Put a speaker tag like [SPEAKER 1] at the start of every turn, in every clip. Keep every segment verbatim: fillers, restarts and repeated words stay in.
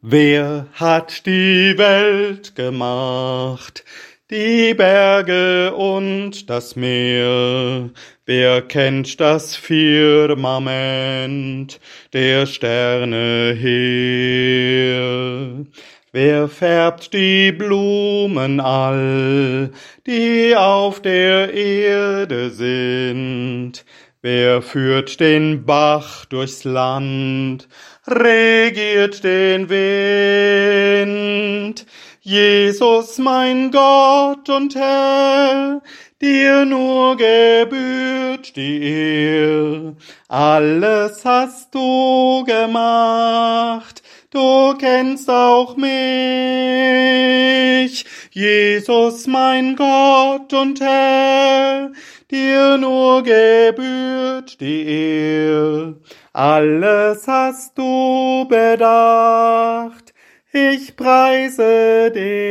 [SPEAKER 1] Wer hat die Welt gemacht, die Berge und das Meer? Wer kennt das Firmament der Sterne Heer? Wer färbt die Blumen all, die auf der Erde sind? Wer führt den Bach durchs Land, regiert den Wind? Jesus, mein Gott und Herr, dir nur gebührt die Ehr. Alles hast du gemacht, du kennst auch mich. Jesus, mein Gott und Herr, dir nur gebührt die Ehr. Alles hast du bedacht, ich preise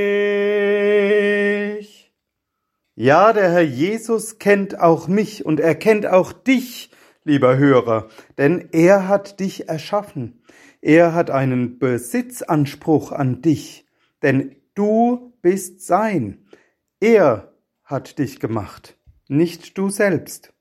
[SPEAKER 1] dich. Ja, der Herr Jesus kennt auch mich und er kennt auch dich, lieber Hörer, denn er hat dich erschaffen. Er hat einen Besitzanspruch an dich, denn du bist sein. Er hat dich gemacht, nicht du selbst.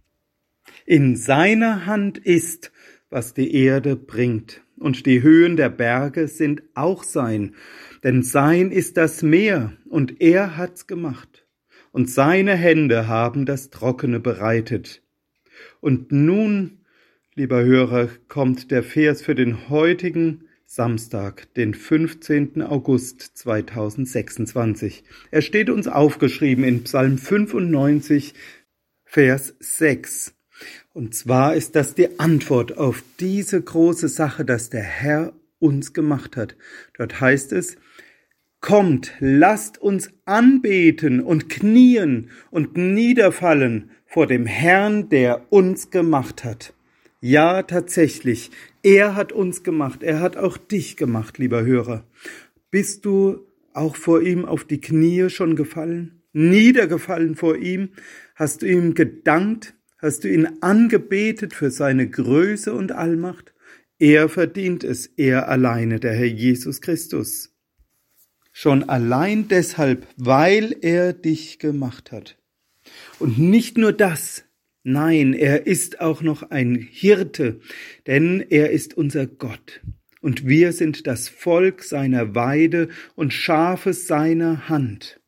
[SPEAKER 1] In seiner Hand ist, was die Erde bringt, und die Höhen der Berge sind auch sein, denn sein ist das Meer, und er hat's gemacht, und seine Hände haben das Trockene bereitet. Und nun, lieber Hörer, kommt der Vers für den heutigen Samstag, den fünfzehnten August zweitausendsechsundzwanzig. Er steht uns aufgeschrieben in Psalm fünfundneunzig, Vers sechs. Und zwar ist das die Antwort auf diese große Sache, dass der Herr uns gemacht hat. Dort heißt es: Kommt, lasst uns anbeten und knien und niederfallen vor dem Herrn, der uns gemacht hat. Ja, tatsächlich, er hat uns gemacht, er hat auch dich gemacht, lieber Hörer. Bist du auch vor ihm auf die Knie schon gefallen, niedergefallen vor ihm? Hast du ihm gedankt? Hast du ihn angebetet für seine Größe und Allmacht? Er verdient es, er alleine, der Herr Jesus Christus. Schon allein deshalb, weil er dich gemacht hat. Und nicht nur das, nein, er ist auch noch ein Hirte, denn er ist unser Gott. Und wir sind das Volk seiner Weide und Schafe seiner Hand.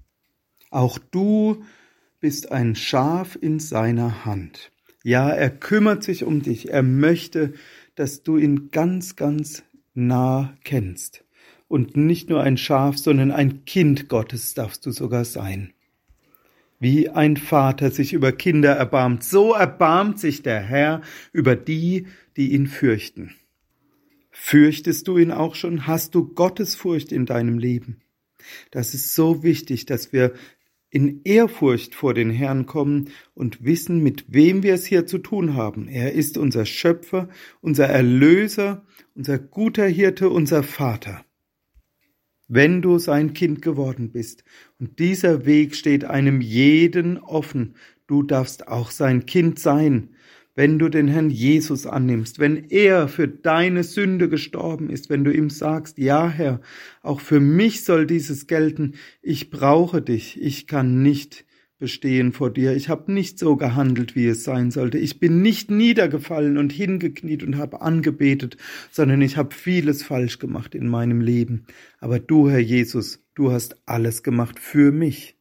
[SPEAKER 1] Auch du bist ein Schaf in seiner Hand. Ja, er kümmert sich um dich. Er möchte, dass du ihn ganz, ganz nah kennst. Und nicht nur ein Schaf, sondern ein Kind Gottes darfst du sogar sein. Wie ein Vater sich über Kinder erbarmt, so erbarmt sich der Herr über die, die ihn fürchten. Fürchtest du ihn auch schon? Hast du Gottesfurcht in deinem Leben? Das ist so wichtig, dass wir in Ehrfurcht vor den Herrn kommen und wissen, mit wem wir es hier zu tun haben. Er ist unser Schöpfer, unser Erlöser, unser guter Hirte, unser Vater. Wenn du sein Kind geworden bist, und dieser Weg steht einem jeden offen, du darfst auch sein Kind sein, wenn du den Herrn Jesus annimmst, wenn er für deine Sünde gestorben ist, wenn du ihm sagst, ja Herr, auch für mich soll dieses gelten, ich brauche dich, ich kann nicht bestehen vor dir, ich habe nicht so gehandelt, wie es sein sollte, ich bin nicht niedergefallen und hingekniet und habe angebetet, sondern ich habe vieles falsch gemacht in meinem Leben, aber du, Herr Jesus, du hast alles gemacht für mich.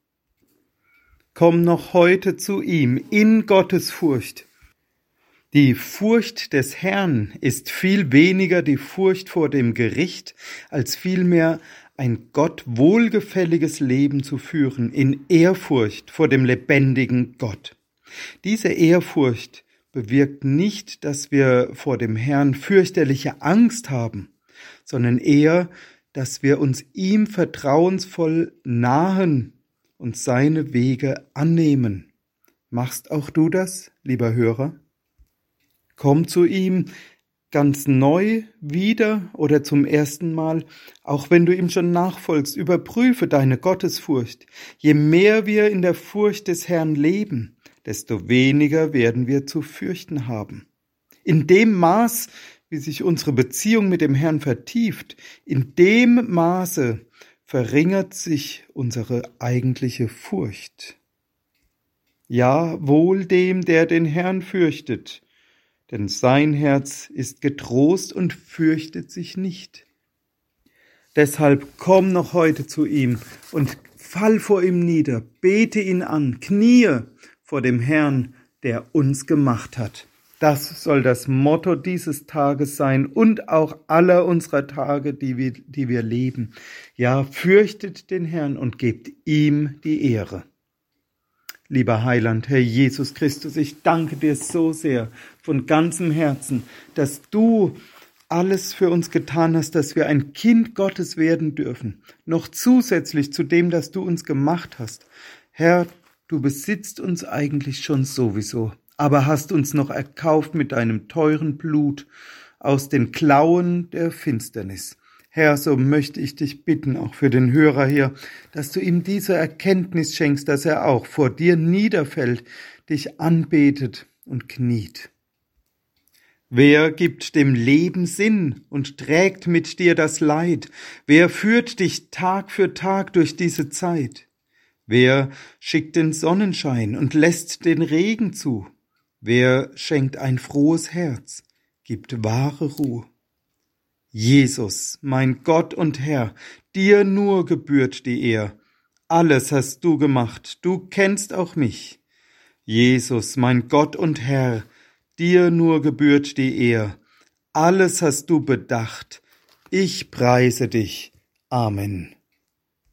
[SPEAKER 1] Komm noch heute zu ihm in Gottesfurcht. Die Furcht des Herrn ist viel weniger die Furcht vor dem Gericht, als vielmehr ein Gott wohlgefälliges Leben zu führen, in Ehrfurcht vor dem lebendigen Gott. Diese Ehrfurcht bewirkt nicht, dass wir vor dem Herrn fürchterliche Angst haben, sondern eher, dass wir uns ihm vertrauensvoll nahen und seine Wege annehmen. Machst auch du das, lieber Hörer? Komm zu ihm ganz neu wieder oder zum ersten Mal, auch wenn du ihm schon nachfolgst, überprüfe deine Gottesfurcht. Je mehr wir in der Furcht des Herrn leben, desto weniger werden wir zu fürchten haben. In dem Maß, wie sich unsere Beziehung mit dem Herrn vertieft, in dem Maße verringert sich unsere eigentliche Furcht. Ja, wohl dem, der den Herrn fürchtet, denn sein Herz ist getrost und fürchtet sich nicht. Deshalb komm noch heute zu ihm und fall vor ihm nieder, bete ihn an, kniee vor dem Herrn, der uns gemacht hat. Das soll das Motto dieses Tages sein und auch aller unserer Tage, die wir, die wir leben. Ja, fürchtet den Herrn und gebt ihm die Ehre. Lieber Heiland, Herr Jesus Christus, ich danke dir so sehr von ganzem Herzen, dass du alles für uns getan hast, dass wir ein Kind Gottes werden dürfen. Noch zusätzlich zu dem, dass du uns gemacht hast. Herr, du besitzt uns eigentlich schon sowieso, aber hast uns noch erkauft mit deinem teuren Blut aus den Klauen der Finsternis. Herr, so möchte ich dich bitten, auch für den Hörer hier, dass du ihm diese Erkenntnis schenkst, dass er auch vor dir niederfällt, dich anbetet und kniet. Wer gibt dem Leben Sinn und trägt mit dir das Leid? Wer führt dich Tag für Tag durch diese Zeit? Wer schickt den Sonnenschein und lässt den Regen zu? Wer schenkt ein frohes Herz, gibt wahre Ruhe? Jesus, mein Gott und Herr, dir nur gebührt die Ehr. Alles hast du gemacht, du kennst auch mich. Jesus, mein Gott und Herr, dir nur gebührt die Ehr. Alles hast du bedacht, ich preise dich. Amen.